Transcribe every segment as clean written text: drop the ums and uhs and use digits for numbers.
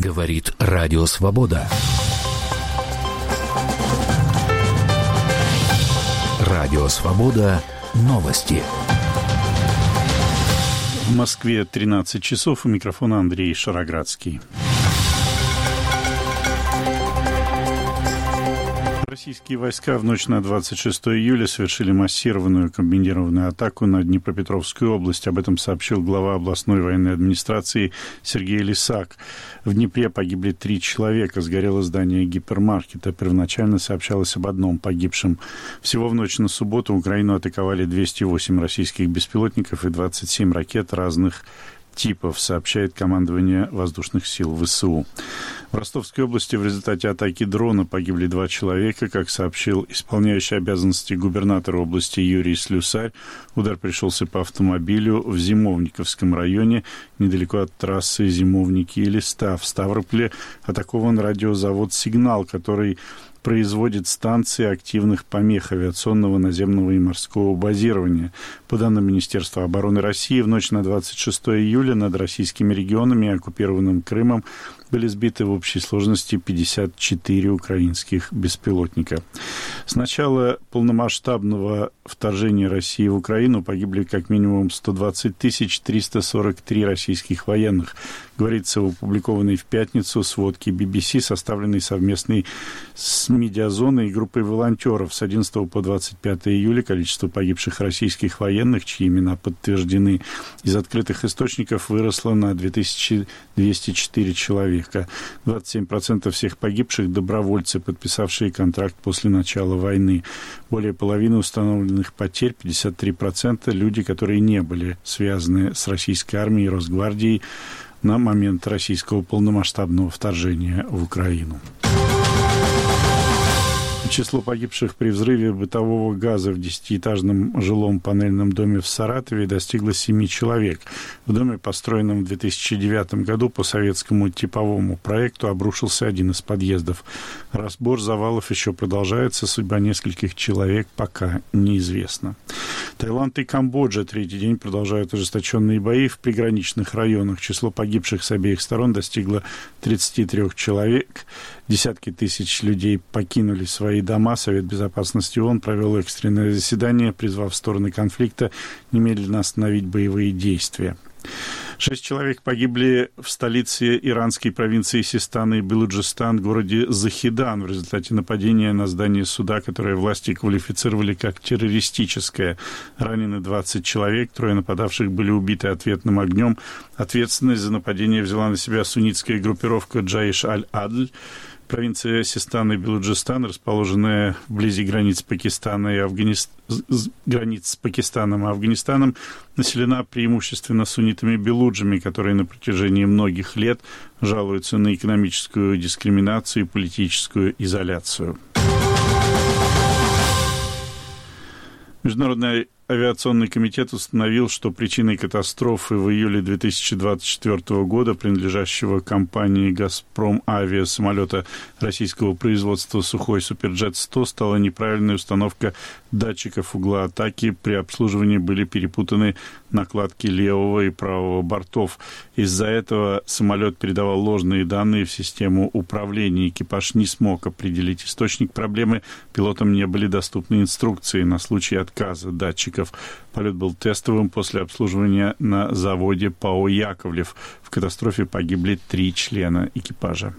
Говорит Радио Свобода. Радио Свобода. Новости. В Москве 13 часов. У микрофона Андрей Шароградский. Российские войска в ночь на 26 июля совершили массированную комбинированную атаку на Днепропетровскую область. Об этом сообщил глава областной военной администрации Сергей Лисак. В Днепре погибли 3 человека, сгорело здание гипермаркета. Первоначально сообщалось об одном погибшем. Всего в ночь на субботу Украину атаковали 208 российских беспилотников и 27 ракет разных типов, сообщает командование воздушных сил ВСУ. В Ростовской области в результате атаки дрона погибли 2 человека. Как сообщил исполняющий обязанности губернатора области Юрий Слюсарь, удар пришелся по автомобилю в Зимовниковском районе, недалеко от трассы Зимовники-Элиста. В Ставрополе атакован радиозавод «Сигнал», который производит станции активных помех авиационного, наземного и морского базирования. По данным Министерства обороны России, в ночь на 26 июля над российскими регионами и оккупированным Крымом были сбиты в общей сложности 54 украинских беспилотника. С начала полномасштабного вторжения России в Украину погибли как минимум 120 343 российских военных, говорится в опубликованной в пятницу сводке BBC, составленной совместной с Медиазоной и группой волонтеров. С 11 по 25 июля количество погибших российских военных, чьи имена подтверждены из открытых источников, выросло на 2204 человека. 27% всех погибших – добровольцы, подписавшие контракт после начала войны. Более половины установленных потерь, 53% – люди, которые не были связаны с российской армией и Росгвардией на момент российского полномасштабного вторжения в Украину. Число погибших при взрыве бытового газа в 10-этажном жилом панельном доме в Саратове достигло 7 человек. В доме, построенном в 2009 году по советскому типовому проекту, обрушился один из подъездов. Разбор завалов еще продолжается, судьба нескольких человек пока неизвестна. Таиланд и Камбоджа третий день продолжают ожесточенные бои в приграничных районах. Число погибших с обеих сторон достигло 33 человек. Десятки тысяч людей покинули свои дома. Совет Безопасности ООН провел экстренное заседание, призвав стороны конфликта немедленно остановить боевые действия. 6 человек погибли в столице иранской провинции Систан и Белуджистан, городе Захидан, в результате нападения на здание суда, которое власти квалифицировали как террористическое. Ранены 20 человек, 3 нападавших были убиты ответным огнем. Ответственность за нападение взяла на себя суннитская группировка Джаиш аль-Адль. Провинция Систан и Белуджистан, расположенная вблизи границ Пакистана и границ с Пакистаном и Афганистаном, населена преимущественно суннитами-белуджами, которые на протяжении многих лет жалуются на экономическую дискриминацию и политическую изоляцию. Международный авиационный комитет установил, что причиной катастрофы в июле 2024 года принадлежащего компании «Газпром Авиа» самолета российского производства «Сухой Суперджет-100» стала неправильная установка датчиков угла атаки. При обслуживании были перепутаны накладки левого и правого бортов. Из-за этого самолет передавал ложные данные в систему управления. Экипаж не смог определить источник проблемы. Пилотам не были доступны инструкции на случай отказа датчиков. Полет был тестовым после обслуживания на заводе ПАО «Яковлев». В катастрофе погибли 3 члена экипажа.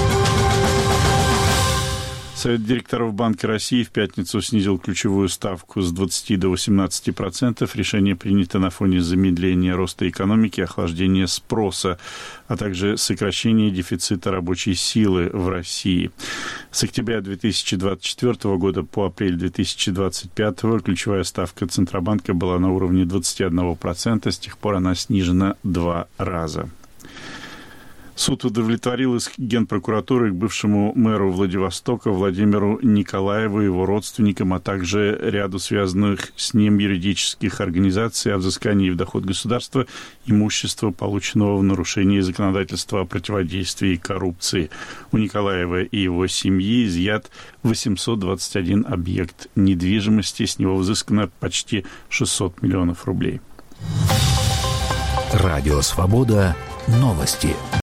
Совет директоров Банка России в пятницу снизил ключевую ставку с 20 до 18%. Решение принято на фоне замедления роста экономики, охлаждения спроса, а также сокращения дефицита рабочей силы в России. С октября 2024 года по апрель 2025 ключевая ставка Центробанка была на уровне 21%. С тех пор она снижена 2 раза. Суд удовлетворил иск Генпрокуратуры к бывшему мэру Владивостока Владимиру Николаеву и его родственникам, а также ряду связанных с ним юридических организаций о взыскании в доход государства имущества, полученного в нарушении законодательства о противодействии коррупции. У Николаева и его семьи изъят 821 объект недвижимости, с него взыскано почти 600 миллионов рублей. Радио «Свобода». Новости.